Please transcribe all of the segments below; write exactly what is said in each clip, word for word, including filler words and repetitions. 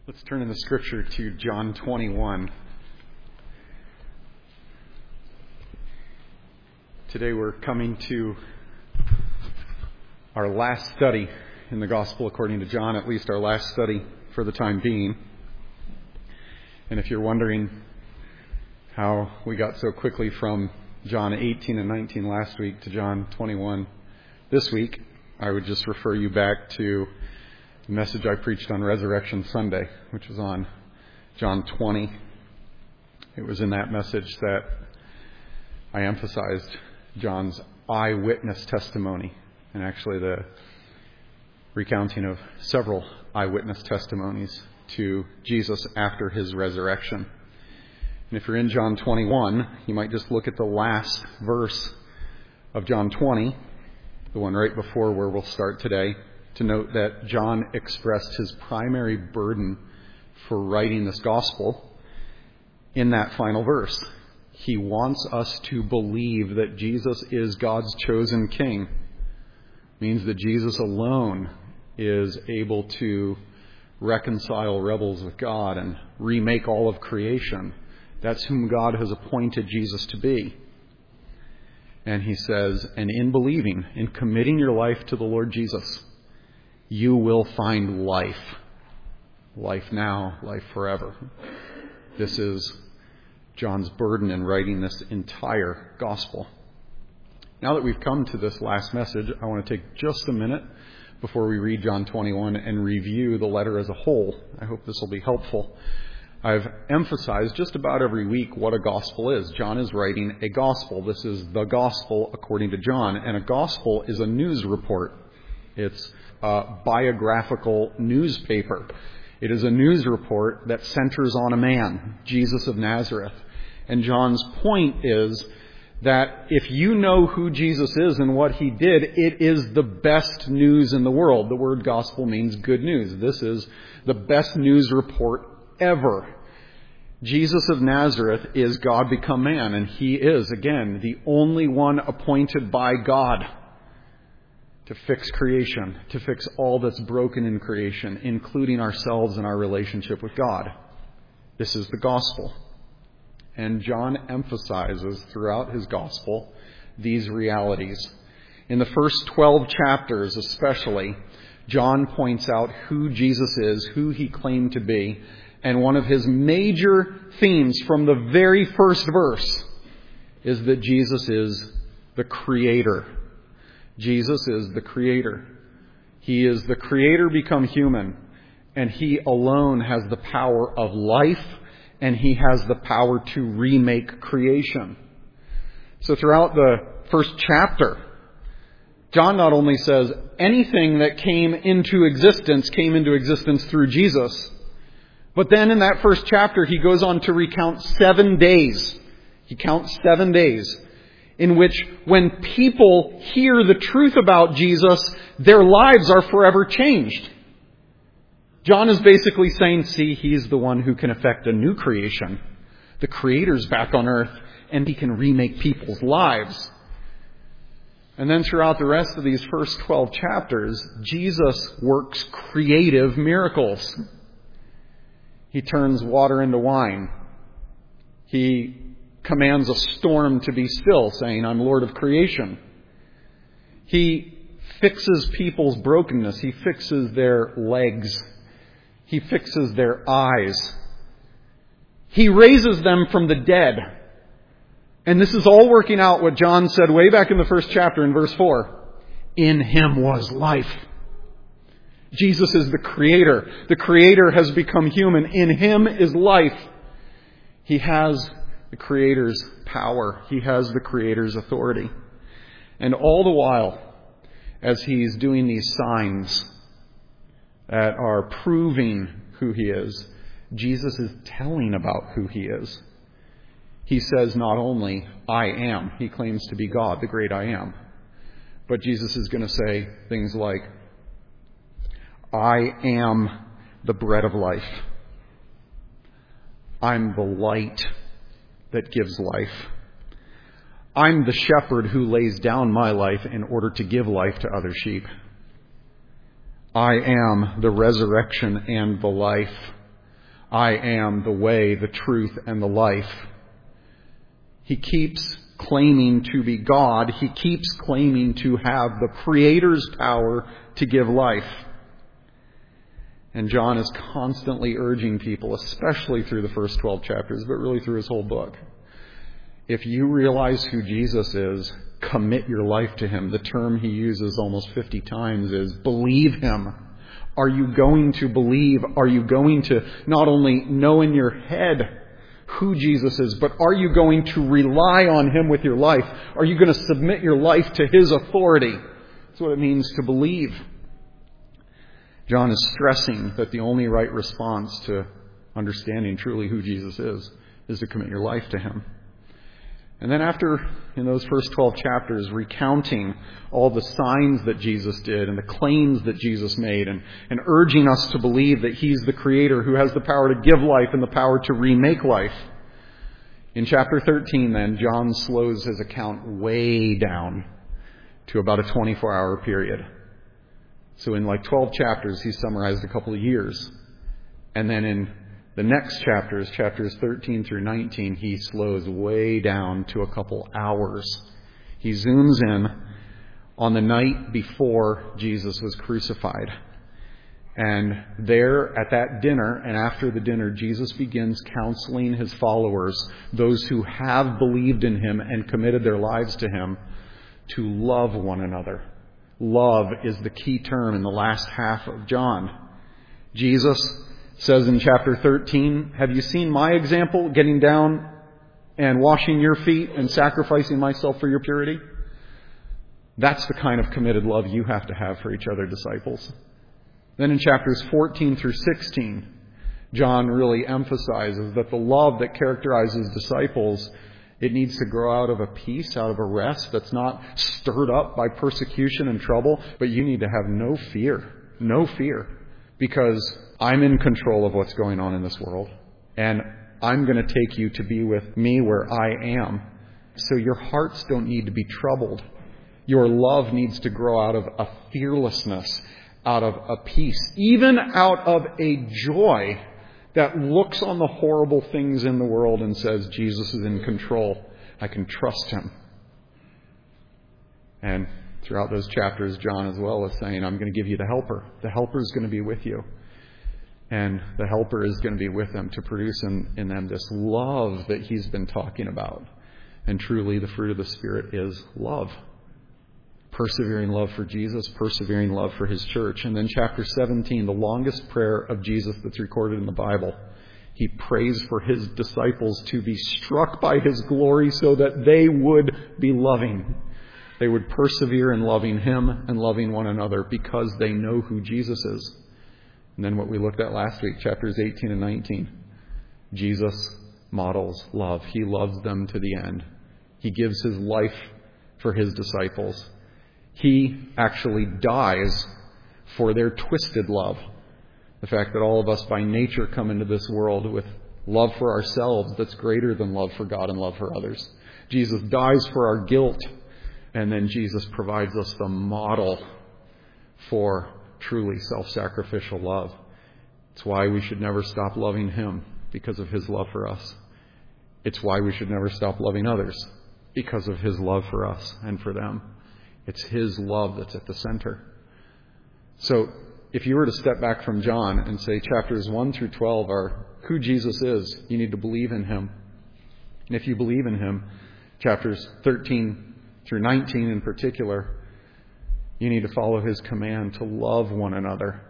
Let's turn in the scripture to John twenty-one. Today we're coming to our last study in the Gospel according to John, at least our last study for the time being. And if you're wondering how we got so quickly from John eighteen and nineteen last week to John twenty-one this week, I would just refer you back to the message I preached on Resurrection Sunday, which was on John twenty. It was in that message that I emphasized John's eyewitness testimony, and actually the recounting of several eyewitness testimonies to Jesus after his resurrection. And if you're in John twenty-one, you might just look at the last verse of John twenty, the one right before where we'll start today, to note that John expressed his primary burden for writing this gospel in that final verse. He wants us to believe that Jesus is God's chosen king. It means that Jesus alone is able to reconcile rebels with God and remake all of creation. That's whom God has appointed Jesus to be. And he says, and in believing, in committing your life to the Lord Jesus, you will find life. Life now, life forever. This is John's burden in writing this entire gospel. Now that we've come to this last message, I want to take just a minute before we read John twenty-one and review the letter as a whole. I hope this will be helpful. I've emphasized just about every week what a gospel is. John is writing a gospel. This is the gospel according to John. And a gospel is a news report. It's a biographical newspaper. It is a news report that centers on a man, Jesus of Nazareth. And John's point is that if you know who Jesus is and what he did, it is the best news in the world. The word gospel means good news. This is the best news report ever. Jesus of Nazareth is God become man, and he is, again, the only one appointed by God to fix creation, to fix all that's broken in creation, including ourselves and our relationship with God. This is the gospel. And John emphasizes throughout his gospel these realities. In the first twelve chapters especially, John points out who Jesus is, who he claimed to be. And one of his major themes from the very first verse is that Jesus is the Creator. Jesus is the Creator. He is the Creator become human, and he alone has the power of life, and he has the power to remake creation. So throughout the first chapter, John not only says anything that came into existence came into existence through Jesus, but then in that first chapter, he goes on to recount seven days. He counts seven days in which when people hear the truth about Jesus, their lives are forever changed. John is basically saying, see, he's the one who can effect a new creation. The Creator's back on earth, and he can remake people's lives. And then throughout the rest of these first twelve chapters, Jesus works creative miracles. He turns water into wine. He commands a storm to be still, saying, I'm Lord of creation. He fixes people's brokenness. He fixes their legs. He fixes their eyes. He raises them from the dead. And this is all working out what John said way back in the first chapter in verse four. In him was life. Jesus is the Creator. The Creator has become human. In him is life. He has the Creator's power. He has the Creator's authority. And all the while, as he's doing these signs that are proving who he is, Jesus is telling about who he is. He says not only, I am. He claims to be God, the great I am. But Jesus is going to say things like, I am the bread of life. I'm the light that gives life. I'm the shepherd who lays down my life in order to give life to other sheep. I am the resurrection and the life. I am the way, the truth, and the life. He keeps claiming to be God. He keeps claiming to have the Creator's power to give life. And John is constantly urging people, especially through the first twelve chapters, but really through his whole book. If you realize who Jesus is, commit your life to Him. The term he uses almost fifty times is believe Him. Are you going to believe? Are you going to not only know in your head who Jesus is, but are you going to rely on Him with your life? Are you going to submit your life to His authority? That's what it means to believe. John is stressing that the only right response to understanding truly who Jesus is, is to commit your life to Him. And then after, in those first twelve chapters, recounting all the signs that Jesus did and the claims that Jesus made and, and urging us to believe that He's the Creator who has the power to give life and the power to remake life. In chapter thirteen, then, John slows his account way down to about a twenty-four hour period. So in like twelve chapters, he summarized a couple of years. And then in the next chapters, chapters thirteen through nineteen, he slows way down to a couple hours. He zooms in on the night before Jesus was crucified. And there at that dinner and after the dinner, Jesus begins counseling His followers, those who have believed in Him and committed their lives to Him, to love one another. Love is the key term in the last half of John. Jesus says in chapter thirteen, have you seen my example, getting down and washing your feet and sacrificing myself for your purity? That's the kind of committed love you have to have for each other, disciples. Then in chapters fourteen through sixteen, John really emphasizes that the love that characterizes disciples, it needs to grow out of a peace, out of a rest that's not stirred up by persecution and trouble, but you need to have no fear, no fear, because I'm in control of what's going on in this world, and I'm going to take you to be with me where I am. So your hearts don't need to be troubled. Your love needs to grow out of a fearlessness, out of a peace, even out of a joy that looks on the horrible things in the world and says, Jesus is in control. I can trust Him. And throughout those chapters, John as well is saying, I'm going to give you the helper. The helper is going to be with you. And the helper is going to be with them to produce in, in them this love that he's been talking about. And truly, the fruit of the Spirit is love. Persevering love for Jesus, persevering love for His church. And then chapter seventeen, the longest prayer of Jesus that's recorded in the Bible. He prays for His disciples to be struck by His glory so that they would be loving. They would persevere in loving Him and loving one another because they know who Jesus is. And then what we looked at last week, chapters eighteen and nineteen. Jesus models love. He loves them to the end. He gives His life for His disciples. He actually dies for their twisted love. The fact that all of us by nature come into this world with love for ourselves that's greater than love for God and love for others. Jesus dies for our guilt, and then Jesus provides us the model for truly self-sacrificial love. It's why we should never stop loving Him, because of His love for us. It's why we should never stop loving others, because of His love for us and for them. It's His love that's at the center. So, if you were to step back from John and say chapters one through twelve are who Jesus is, you need to believe in Him. And if you believe in Him, chapters thirteen through nineteen in particular, you need to follow His command to love one another.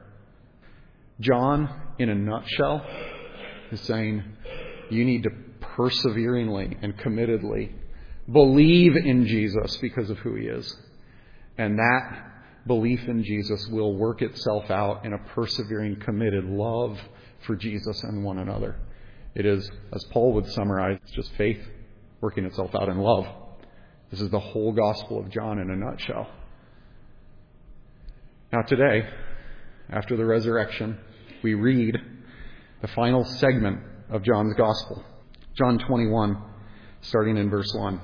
John, in a nutshell, is saying you need to perseveringly and committedly believe in Jesus because of who He is. And that belief in Jesus will work itself out in a persevering, committed love for Jesus and one another. It is, as Paul would summarize, it's just faith working itself out in love. This is the whole Gospel of John in a nutshell. Now today, after the resurrection, we read the final segment of John's Gospel. John twenty-one, starting in verse one.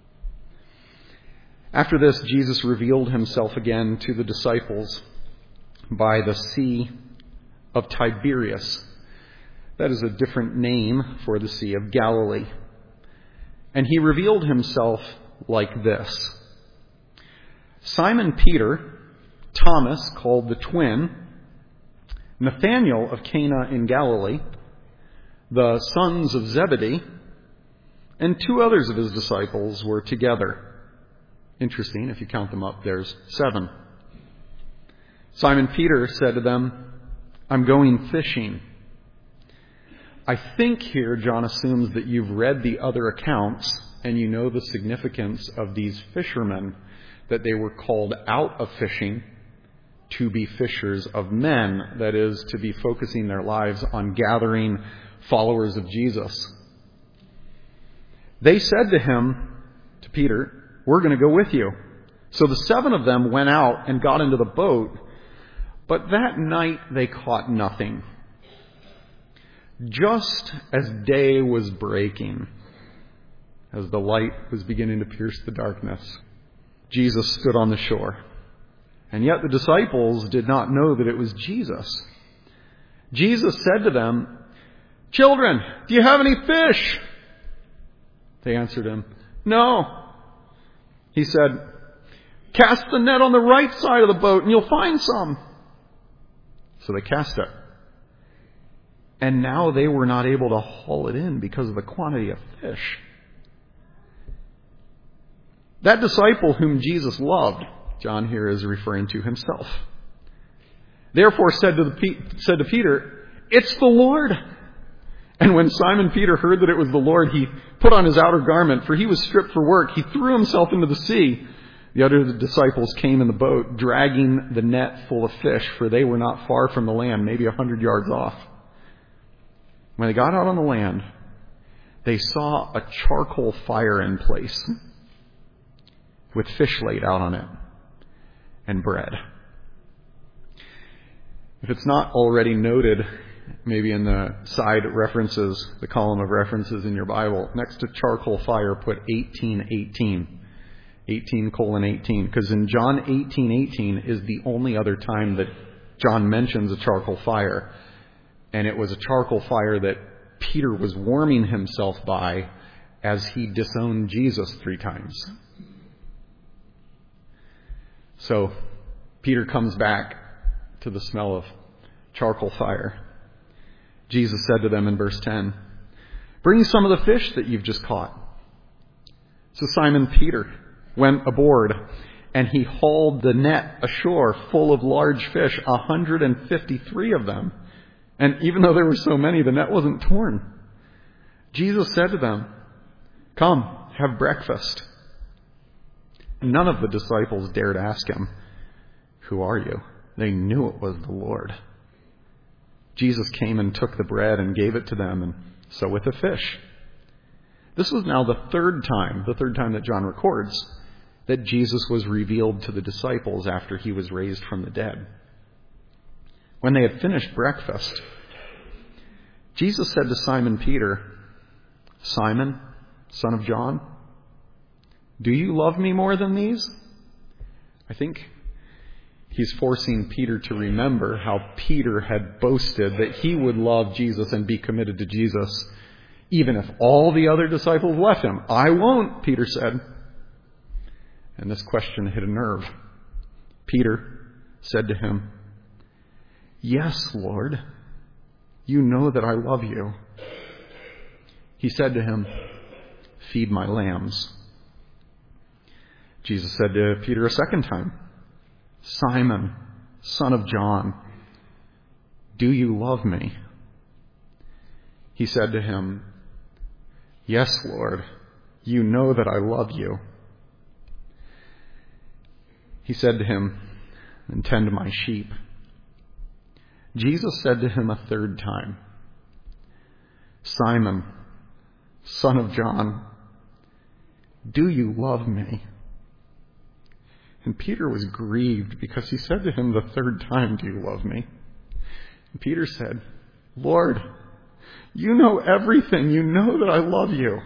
After this, Jesus revealed Himself again to the disciples by the Sea of Tiberias. That is a different name for the Sea of Galilee. And he revealed himself like this. Simon Peter, Thomas, called the twin, Nathanael of Cana in Galilee, the sons of Zebedee, and two others of his disciples were together. Interesting, if you count them up, there's seven. Simon Peter said to them, "I'm going fishing." I think here John assumes that you've read the other accounts and you know the significance of these fishermen, that they were called out of fishing to be fishers of men, that is, to be focusing their lives on gathering followers of Jesus. They said to him, to Peter, "We're going to go with you." So the seven of them went out and got into the boat, but that night they caught nothing. Just as day was breaking, as the light was beginning to pierce the darkness, Jesus stood on the shore. And yet the disciples did not know that it was Jesus. Jesus said to them, "Children, do you have any fish?" They answered him, "No." He said, "Cast the net on the right side of the boat and you'll find some." So they cast it. And now they were not able to haul it in because of the quantity of fish. That disciple whom Jesus loved, John here is referring to himself, therefore said to, the, said to Peter, "It's the Lord." And when Simon Peter heard that it was the Lord, he put on his outer garment, for he was stripped for work. He threw himself into the sea. The other disciples came in the boat, dragging the net full of fish, for they were not far from the land, maybe a hundred yards off. When they got out on the land, they saw a charcoal fire in place with fish laid out on it and bread. If it's not already noted, maybe in the side references, the column of references in your Bible, next to charcoal fire, put eighteen eighteen. eighteen colon eighteen. Because in John eighteen eighteen is the only other time that John mentions a charcoal fire. And it was a charcoal fire that Peter was warming himself by as he disowned Jesus three times. So Peter comes back to the smell of charcoal fire. Jesus said to them in verse ten, "Bring some of the fish that you've just caught." So Simon Peter went aboard and he hauled the net ashore full of large fish, one hundred fifty-three of them. And even though there were so many, the net wasn't torn. Jesus said to them, "Come, have breakfast." None of the disciples dared ask him, "Who are you?" They knew it was the Lord. Jesus came and took the bread and gave it to them, and so with the fish. This was now the third time, the third time that John records, that Jesus was revealed to the disciples after he was raised from the dead. When they had finished breakfast, Jesus said to Simon Peter, "Simon, son of John, do you love me more than these?" I think he's forcing Peter to remember how Peter had boasted that he would love Jesus and be committed to Jesus, even if all the other disciples left him. "I won't," Peter said. And this question hit a nerve. Peter said to him, "Yes, Lord, you know that I love you." He said to him, "Feed my lambs." Jesus said to Peter a second time, "Simon, son of John, do you love me?" He said to him, "Yes, Lord, you know that I love you." He said to him, "Then tend my sheep." Jesus said to him a third time, "Simon, son of John, do you love me?" And Peter was grieved because he said to him the third time, "Do you love me?" And Peter said, "Lord, you know everything. You know that I love you."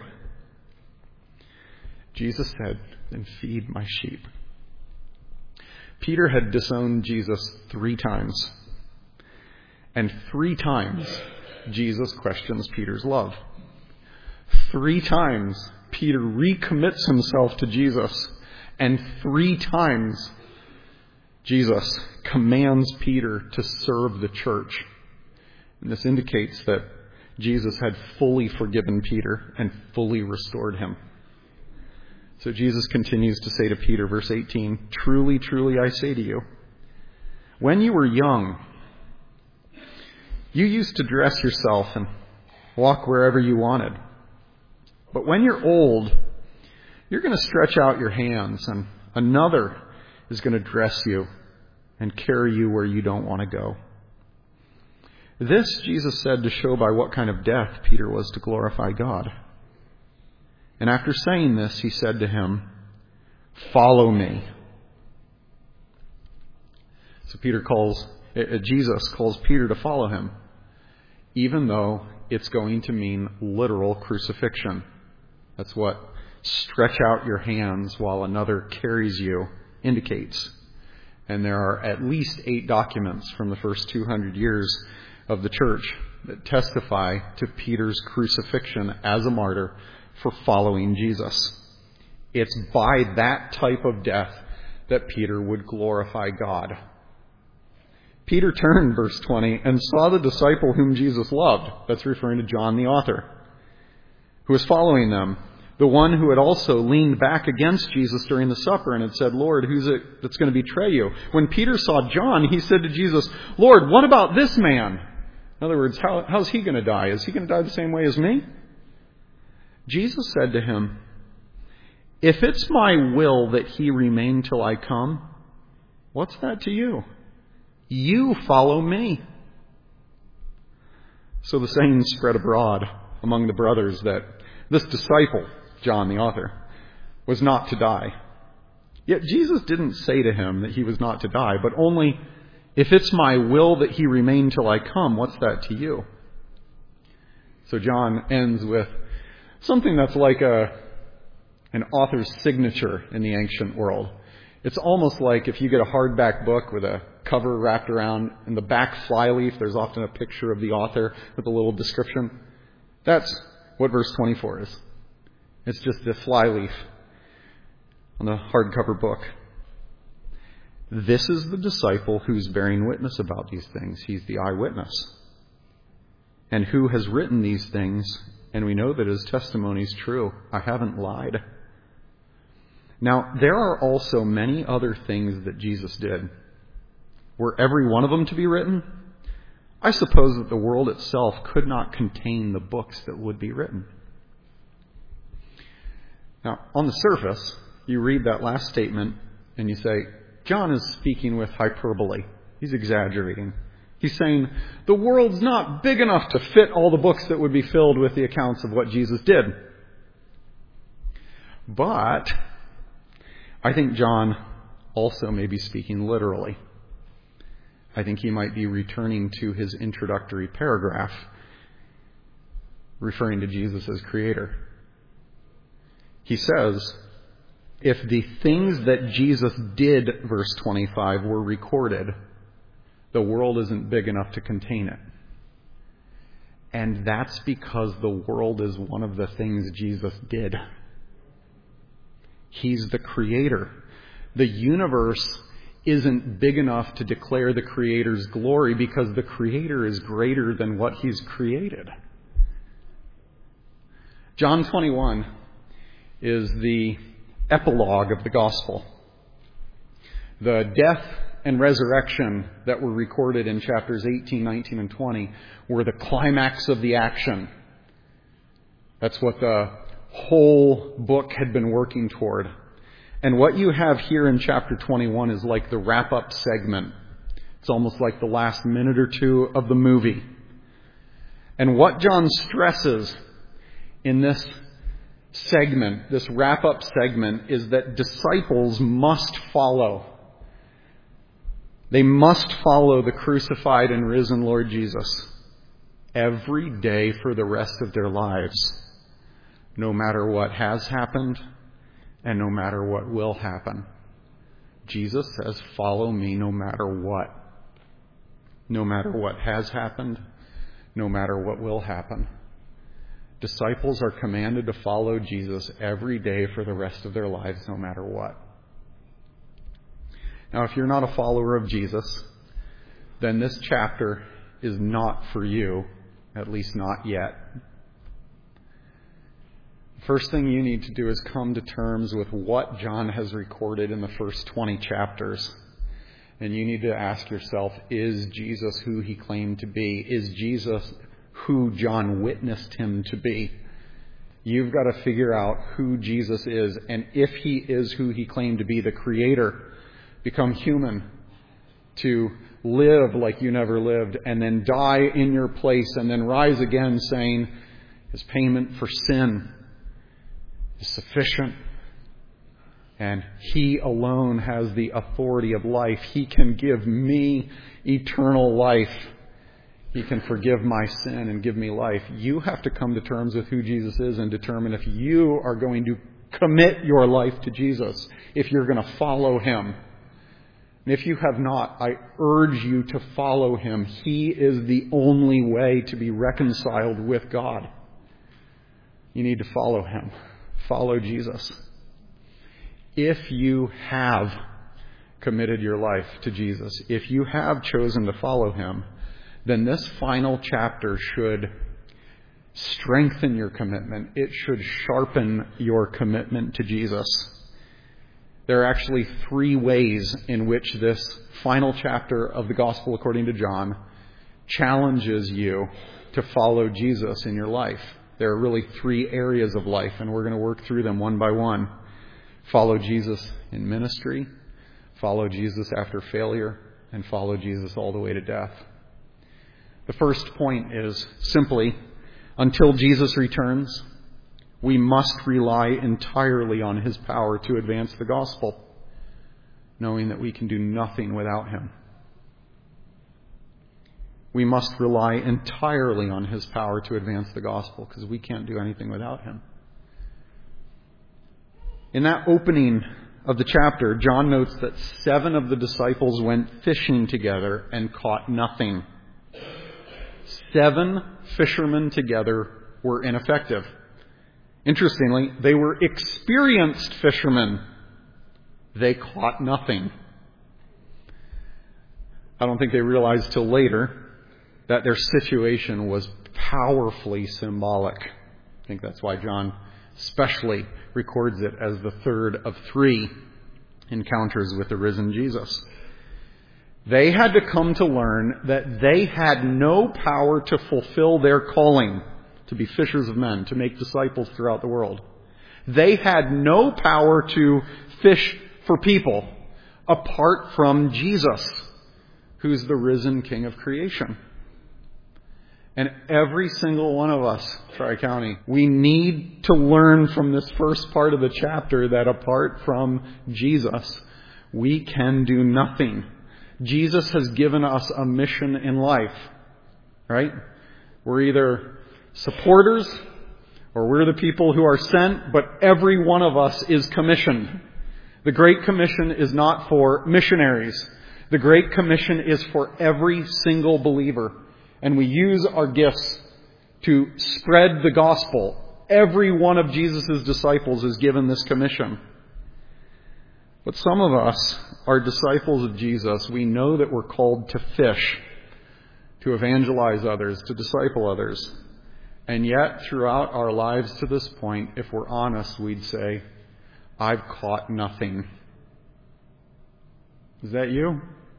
Jesus said, "Then feed my sheep." Peter had disowned Jesus three times. And three times Jesus questions Peter's love. Three times Peter recommits himself to Jesus, and three times Jesus commands Peter to serve the church. And this indicates that Jesus had fully forgiven Peter and fully restored him. So Jesus continues to say to Peter, verse eighteen, "Truly, truly, I say to you, when you were young, you used to dress yourself and walk wherever you wanted. But when you're old, you're going to stretch out your hands, and another is going to dress you and carry you where you don't want to go." This Jesus said to show by what kind of death Peter was to glorify God. And after saying this, he said to him, "Follow me." So Peter calls, uh, Jesus calls Peter to follow him, even though it's going to mean literal crucifixion. That's what stretch out your hands while another carries you indicates. And there are at least eight documents from the first two hundred years of the church that testify to Peter's crucifixion as a martyr for following Jesus. It's by that type of death that Peter would glorify God. Peter turned, verse twenty, and saw the disciple whom Jesus loved. That's referring to John the author, who was following them. The one who had also leaned back against Jesus during the supper and had said, "Lord, who's it that's going to betray you?" When Peter saw John, he said to Jesus, "Lord, what about this man?" In other words, how, how's he going to die? Is he going to die the same way as me? Jesus said to him, "If it's my will that he remain till I come, what's that to you? You follow me." So the saying spread abroad among the brothers that this disciple, John the author, was not to die. Yet Jesus didn't say to him that he was not to die, but only, "If it's my will that he remain till I come, what's that to you?" So John ends with something that's like a an author's signature in the ancient world. It's almost like if you get a hardback book with a cover wrapped around, in the back flyleaf, there's often a picture of the author with a little description. That's what verse twenty-four is. It's just the flyleaf on the hardcover book. This is the disciple who's bearing witness about these things. He's the eyewitness. And who has written these things, and we know that his testimony is true. I haven't lied. Now, there are also many other things that Jesus did. Were every one of them to be written? I suppose that the world itself could not contain the books that would be written. Now, on the surface, you read that last statement and you say, John is speaking with hyperbole. He's exaggerating. He's saying, the world's not big enough to fit all the books that would be filled with the accounts of what Jesus did. But I think John also may be speaking literally. I think he might be returning to his introductory paragraph, referring to Jesus as creator. He says, if the things that Jesus did, verse twenty-five, were recorded, the world isn't big enough to contain it. And that's because the world is one of the things Jesus did. He's the creator. The universe isn't big enough to declare the creator's glory because the creator is greater than what he's created. John twenty-one is the epilogue of the gospel. The death and resurrection that were recorded in chapters eighteen, nineteen, and twenty were the climax of the action. That's what the whole book had been working toward. And what you have here in chapter twenty-one is like the wrap-up segment. It's almost like the last minute or two of the movie. And what John stresses in this segment, this wrap-up segment, is that disciples must follow. They must follow the crucified and risen Lord Jesus every day for the rest of their lives, no matter what has happened and no matter what will happen. Jesus says, follow me no matter what. No matter what has happened, no matter what will happen. Disciples are commanded to follow Jesus every day for the rest of their lives, no matter what. Now, if you're not a follower of Jesus, then this chapter is not for you, at least not yet. The first thing you need to do is come to terms with what John has recorded in the first twenty chapters. And you need to ask yourself, is Jesus who he claimed to be? Is Jesus who John witnessed him to be? You've got to figure out who Jesus is. And if he is who he claimed to be, the Creator, become human, to live like you never lived, and then die in your place, and then rise again saying his payment for sin is sufficient. And he alone has the authority of life. He can give me eternal life. He can forgive my sin and give me life. You have to come to terms with who Jesus is and determine if you are going to commit your life to Jesus, if you're going to follow him. And if you have not, I urge you to follow him. He is the only way to be reconciled with God. You need to follow him. Follow Jesus. If you have committed your life to Jesus, if you have chosen to follow him, then this final chapter should strengthen your commitment. It should sharpen your commitment to Jesus. There are actually three ways in which this final chapter of the Gospel according to John challenges you to follow Jesus in your life. There are really three areas of life, and we're going to work through them one by one. Follow Jesus in ministry, follow Jesus after failure, and follow Jesus all the way to death. The first point is simply, until Jesus returns, we must rely entirely on his power to advance the gospel, knowing that we can do nothing without him. We must rely entirely on his power to advance the gospel, because we can't do anything without him. In that opening of the chapter, John notes that seven of the disciples went fishing together and caught nothing. Seven fishermen together were ineffective. Interestingly, they were experienced fishermen. They caught nothing. I don't think they realized till later that their situation was powerfully symbolic. I think that's why John especially records it as the third of three encounters with the risen Jesus. They had to come to learn that they had no power to fulfill their calling to be fishers of men, to make disciples throughout the world. They had no power to fish for people apart from Jesus, who's the risen King of creation. And every single one of us, Tri-County, we need to learn from this first part of the chapter that apart from Jesus, we can do nothing. Jesus has given us a mission in life, right? We're either supporters or we're the people who are sent, but every one of us is commissioned. The Great Commission is not for missionaries. The Great Commission is for every single believer. And we use our gifts to spread the gospel. Every one of Jesus' disciples is given this commission. But some of us are disciples of Jesus. We know that we're called to fish, to evangelize others, to disciple others. And yet, throughout our lives to this point, if we're honest, we'd say, I've caught nothing. Is that you?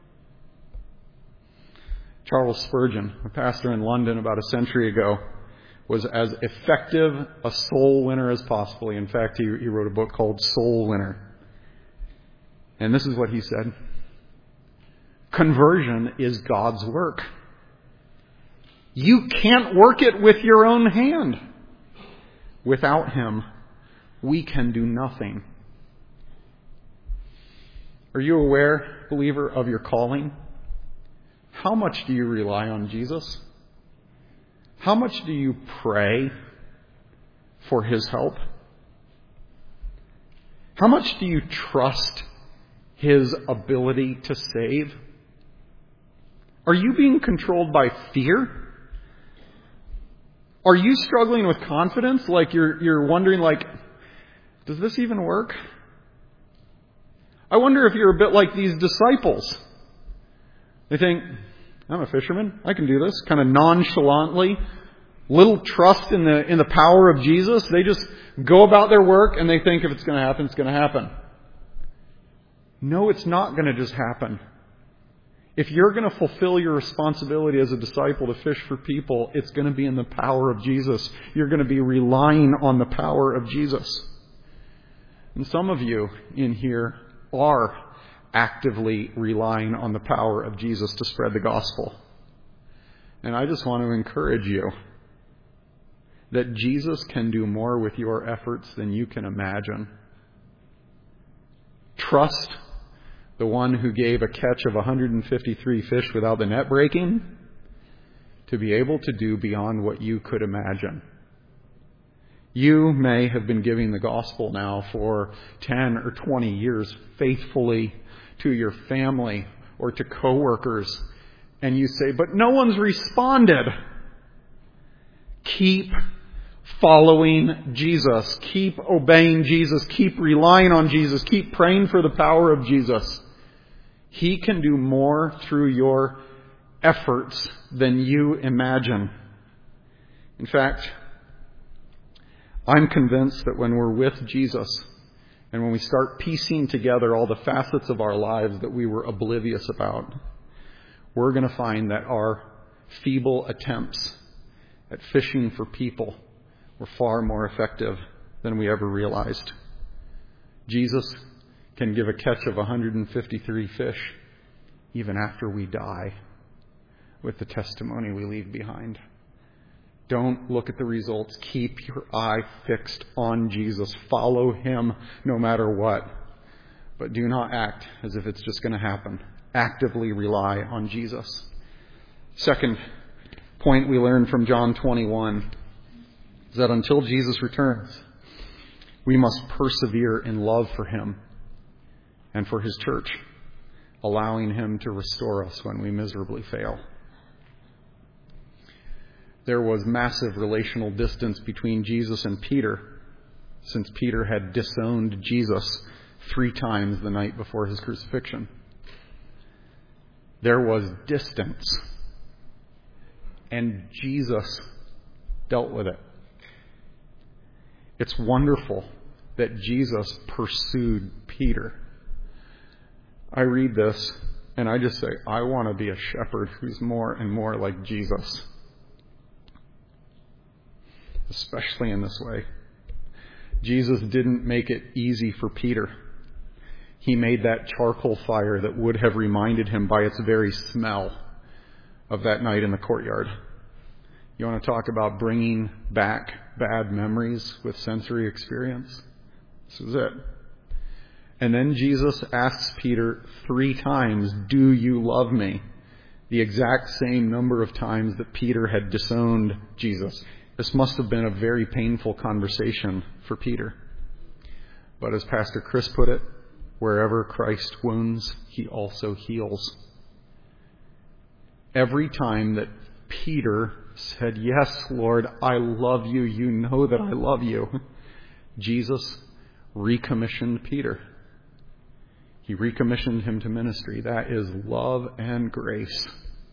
Charles Spurgeon, a pastor in London about a century ago, was as effective a soul winner as possible. In fact, he, he wrote a book called Soul Winner. And this is what he said. Conversion is God's work. You can't work it with your own hand. Without him, we can do nothing. Are you aware, believer, of your calling? How much do you rely on Jesus? How much do you pray for his help? How much do you trust his ability to save? Are you being controlled by fear? Are you struggling with confidence? Like you're you're wondering, like, does this even work? I wonder if you're a bit like these disciples. They think, I'm a fisherman. I can do this. Kind of nonchalantly. Little trust in the in the power of Jesus. They just go about their work and they think if it's going to happen, it's going to happen. No, it's not going to just happen. If you're going to fulfill your responsibility as a disciple to fish for people, it's going to be in the power of Jesus. You're going to be relying on the power of Jesus. And some of you in here are actively relying on the power of Jesus to spread the gospel. And I just want to encourage you that Jesus can do more with your efforts than you can imagine. Trust the one who gave a catch of one hundred fifty-three fish without the net breaking to be able to do beyond what you could imagine. You may have been giving the gospel now for ten or twenty years faithfully to your family or to coworkers, and you say, but no one's responded. Keep following Jesus. Keep obeying Jesus. Keep relying on Jesus. Keep praying for the power of Jesus. He can do more through your efforts than you imagine. In fact, I'm convinced that when we're with Jesus and when we start piecing together all the facets of our lives that we were oblivious about, we're going to find that our feeble attempts at fishing for people were far more effective than we ever realized. Jesus can give a catch of one hundred fifty-three fish even after we die with the testimony we leave behind. Don't look at the results. Keep your eye fixed on Jesus. Follow Him no matter what. But do not act as if it's just going to happen. Actively rely on Jesus. Second point we learn from John twenty-one is that until Jesus returns, we must persevere in love for Him and for His church, allowing Him to restore us when we miserably fail. There was massive relational distance between Jesus and Peter, since Peter had disowned Jesus three times the night before His crucifixion. There was distance, and Jesus dealt with it. It's wonderful that Jesus pursued Peter. I read this and I just say, I want to be a shepherd who's more and more like Jesus. Especially in this way. Jesus didn't make it easy for Peter. He made that charcoal fire that would have reminded him by its very smell of that night in the courtyard. You want to talk about bringing back bad memories with sensory experience? This is it. And then Jesus asks Peter three times, do you love me? The exact same number of times that Peter had disowned Jesus. This must have been a very painful conversation for Peter. But as Pastor Chris put it, wherever Christ wounds, He also heals. Every time that Peter said, yes, Lord, I love you. You know that I love you. Jesus recommissioned Peter. He recommissioned him to ministry. That is love and grace.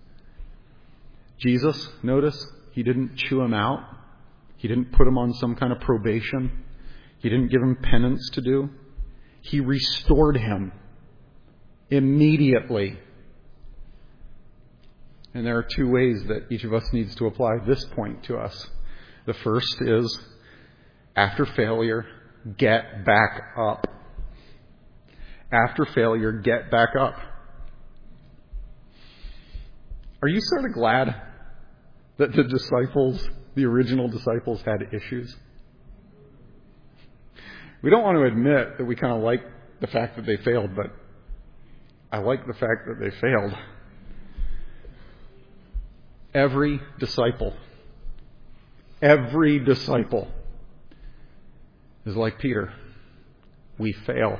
Jesus, notice, He didn't chew him out. He didn't put him on some kind of probation. He didn't give him penance to do. He restored him immediately. And there are two ways that each of us needs to apply this point to us. The first is, after failure, get back up. After failure, get back up. Are you sort of glad that the disciples, the original disciples, had issues? We don't want to admit that we kind of like the fact that they failed, but I like the fact that they failed. Every disciple, every disciple is like Peter. We fail.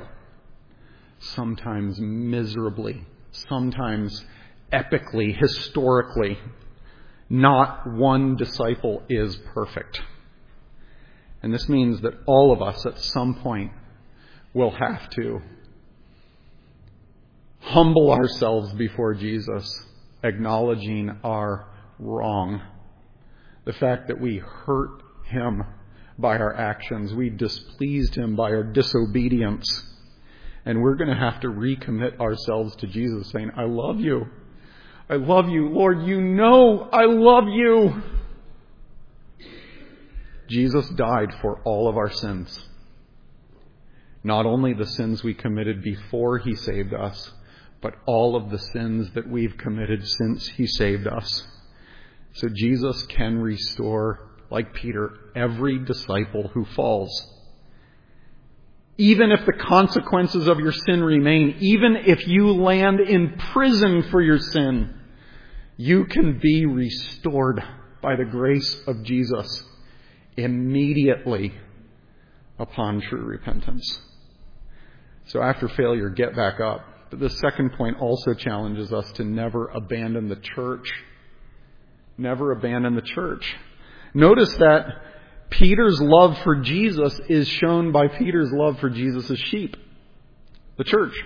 Sometimes miserably, sometimes epically, historically. Not one disciple is perfect. And this means that all of us at some point will have to humble ourselves before Jesus, acknowledging our wrong. The fact that we hurt him by our actions, we displeased him by our disobedience. And we're going to have to recommit ourselves to Jesus, saying, I love you. I love you. Lord, you know I love you. Jesus died for all of our sins. Not only the sins we committed before he saved us, but all of the sins that we've committed since he saved us. So Jesus can restore, like Peter, every disciple who falls. Even if the consequences of your sin remain, even if you land in prison for your sin, you can be restored by the grace of Jesus immediately upon true repentance. So after failure, get back up. But the second point also challenges us to never abandon the church. Never abandon the church. Notice that Peter's love for Jesus is shown by Peter's love for Jesus' sheep, the church.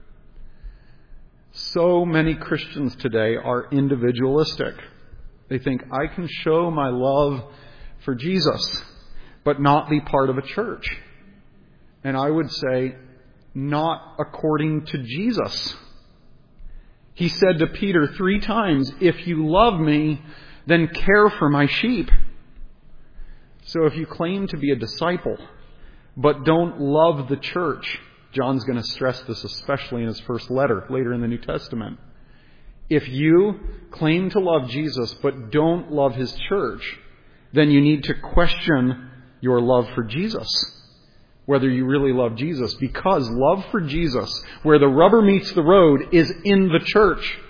So many Christians today are individualistic. They think, I can show my love for Jesus, but not be part of a church. And I would say, not according to Jesus. He said to Peter three times, if you love me, then care for my sheep. So if you claim to be a disciple, but don't love the church, John's going to stress this especially in his first letter, later in the New Testament. If you claim to love Jesus, but don't love his church, then you need to question your love for Jesus. Whether you really love Jesus, because love for Jesus, where the rubber meets the road, is in the church.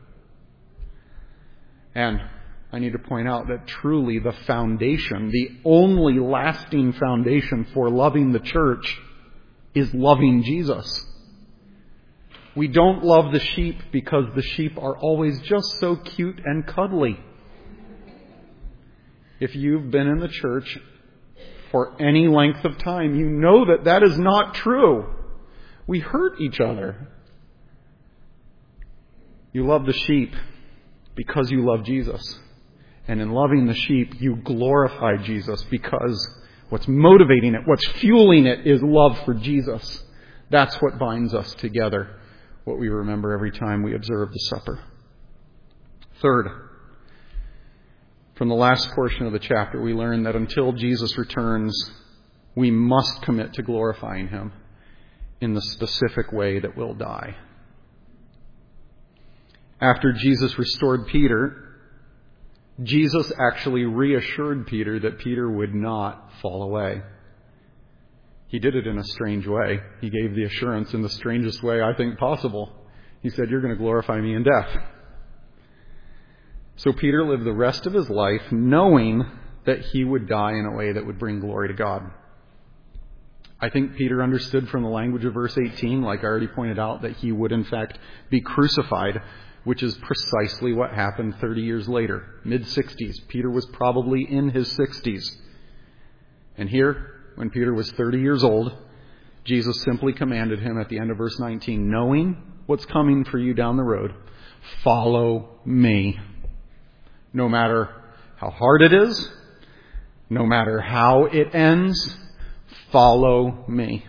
And I need to point out that truly the foundation, the only lasting foundation for loving the church is loving Jesus. We don't love the sheep because the sheep are always just so cute and cuddly. If you've been in the church for any length of time, you know that that is not true. We hurt each other. You love the sheep because you love Jesus. And in loving the sheep, you glorify Jesus because what's motivating it, what's fueling it is love for Jesus. That's what binds us together, what we remember every time we observe the supper. Third, from the last portion of the chapter, we learn that until Jesus returns, we must commit to glorifying him in the specific way that we'll die. After Jesus restored Peter, Jesus actually reassured Peter that Peter would not fall away. He did it in a strange way. He gave the assurance in the strangest way I think possible. He said, you're going to glorify me in death. So Peter lived the rest of his life knowing that he would die in a way that would bring glory to God. I think Peter understood from the language of verse eighteen, like I already pointed out, that he would in fact be crucified, which is precisely what happened thirty years later, mid-sixties. Peter was probably in his sixties. And here, when Peter was thirty years old, Jesus simply commanded him at the end of verse nineteen, knowing what's coming for you down the road, follow me. No matter how hard it is, no matter how it ends, follow me.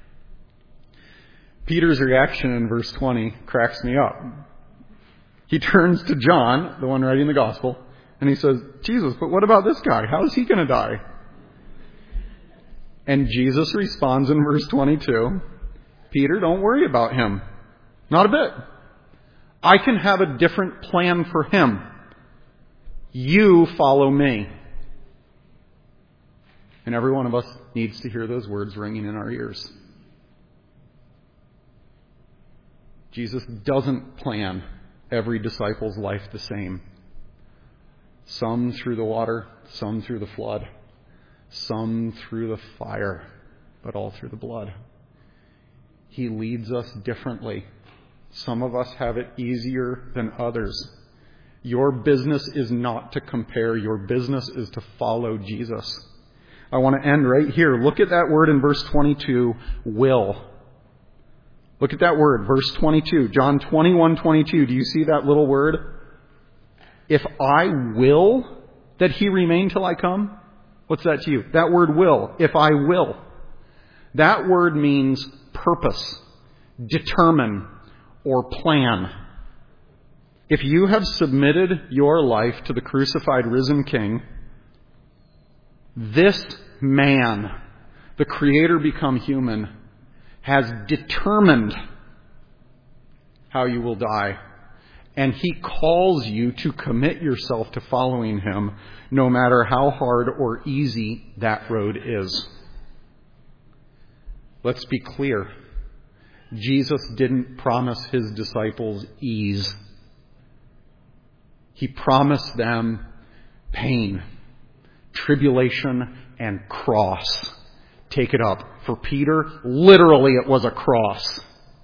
Peter's reaction in verse twenty cracks me up. He turns to John, the one writing the gospel, and he says, Jesus, but what about this guy? How is he going to die? And Jesus responds in verse twenty-two, Peter, don't worry about him. Not a bit. I can have a different plan for him. You follow me. And every one of us needs to hear those words ringing in our ears. Jesus doesn't plan every disciple's life the same. Some through the water, some through the flood, some through the fire, but all through the blood. He leads us differently. Some of us have it easier than others. Your business is not to compare. Your business is to follow Jesus. I want to end right here. Look at that word in verse twenty-two, will. Look at that word, verse twenty-two. John twenty-one twenty-two. Do you see that little word? If I will that he remain till I come. What's that to you? That word will. If I will. That word means purpose, determine, or plan. If you have submitted your life to the crucified, risen King, this man, the Creator become human, has determined how you will die. And He calls you to commit yourself to following Him, no matter how hard or easy that road is. Let's be clear. Jesus didn't promise His disciples ease. He promised them pain, tribulation, and cross. Take it up. For Peter, literally it was a cross.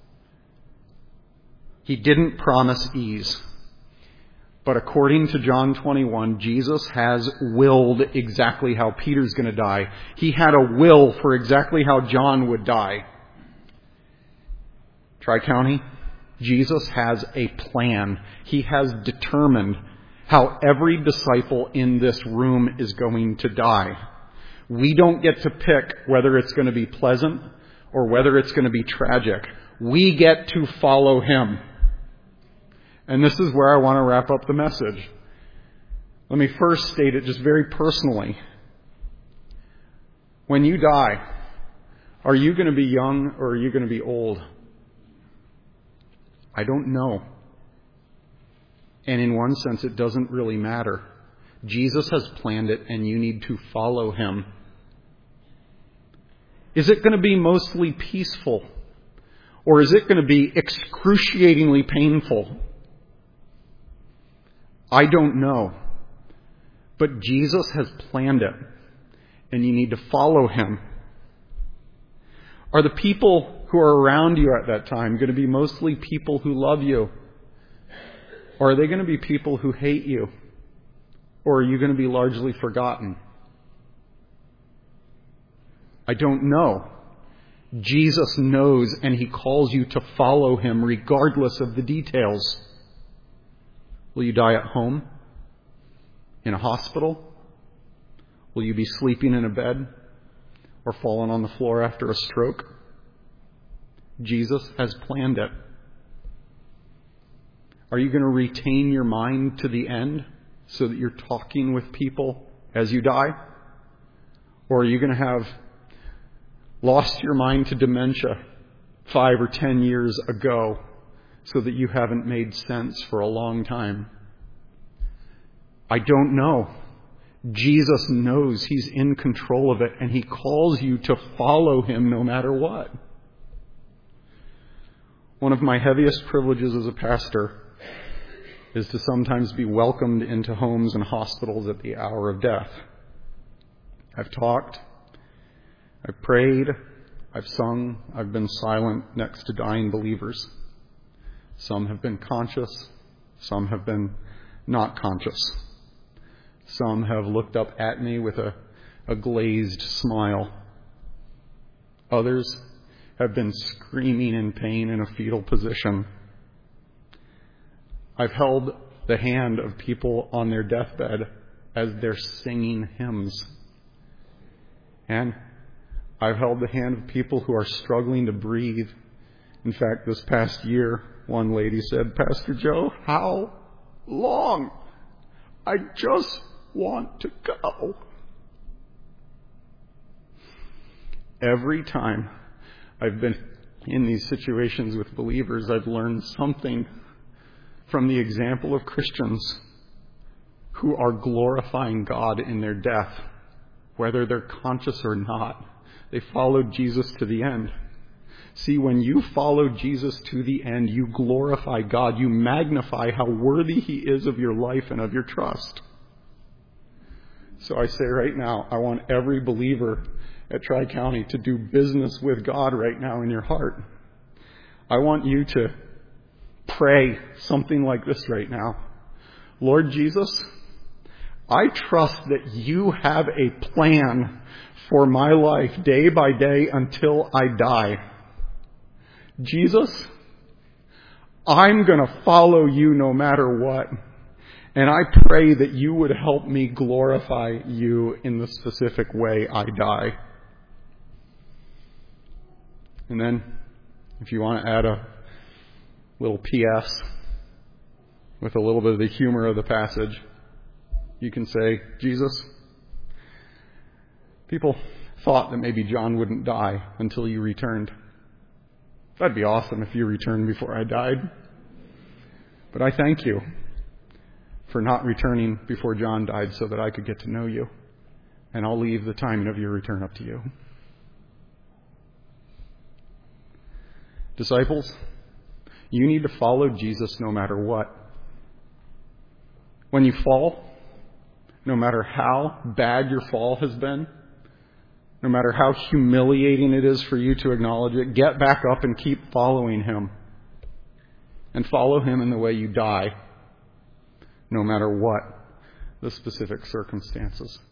He didn't promise ease. But according to John twenty-one, Jesus has willed exactly how Peter's going to die. He had a will for exactly how John would die. Tri-County, Jesus has a plan. He has determined how every disciple in this room is going to die. We don't get to pick whether it's going to be pleasant or whether it's going to be tragic. We get to follow Him. And this is where I want to wrap up the message. Let me first state it just very personally. When you die, are you going to be young or are you going to be old? I don't know. And in one sense, it doesn't really matter. Jesus has planned it and you need to follow Him. Is it going to be mostly peaceful? Or is it going to be excruciatingly painful? I don't know. But Jesus has planned it, and you need to follow Him. Are the people who are around you at that time going to be mostly people who love you? Or are they going to be people who hate you? Or are you going to be largely forgotten? I don't know. Jesus knows, and He calls you to follow Him regardless of the details. Will you die at home? In a hospital? Will you be sleeping in a bed? Or falling on the floor after a stroke? Jesus has planned it. Are you going to retain your mind to the end so that you're talking with people as you die? Or are you going to have lost your mind to dementia five or ten years ago so that you haven't made sense for a long time? I don't know. Jesus knows. He's in control of it, and He calls you to follow Him no matter what. One of my heaviest privileges as a pastor is to sometimes be welcomed into homes and hospitals at the hour of death. I've talked, I've prayed, I've sung, I've been silent next to dying believers. Some have been conscious, some have been not conscious. Some have looked up at me with a, a glazed smile. Others have been screaming in pain in a fetal position. I've held the hand of people on their deathbed as they're singing hymns. And I've held the hand of people who are struggling to breathe. In fact, this past year, one lady said, "Pastor Joe, how long? I just want to go." Every time I've been in these situations with believers, I've learned something from the example of Christians who are glorifying God in their death, whether they're conscious or not. They followed Jesus to the end. See, when you follow Jesus to the end, you glorify God. You magnify how worthy He is of your life and of your trust. So I say right now, I want every believer at Tri-County to do business with God right now in your heart. I want you to pray something like this right now. Lord Jesus, I trust that you have a plan for my life day by day until I die. Jesus, I'm going to follow you no matter what. And I pray that you would help me glorify you in the specific way I die. And then, if you want to add a little P S with a little bit of the humor of the passage, you can say, Jesus, people thought that maybe John wouldn't die until you returned. That'd be awesome if you returned before I died. But I thank you for not returning before John died so that I could get to know you. And I'll leave the timing of your return up to you. Disciples, you need to follow Jesus no matter what. When you fall, no matter how bad your fall has been, no matter how humiliating it is for you to acknowledge it, get back up and keep following him. And follow him in the way you die, no matter what the specific circumstances.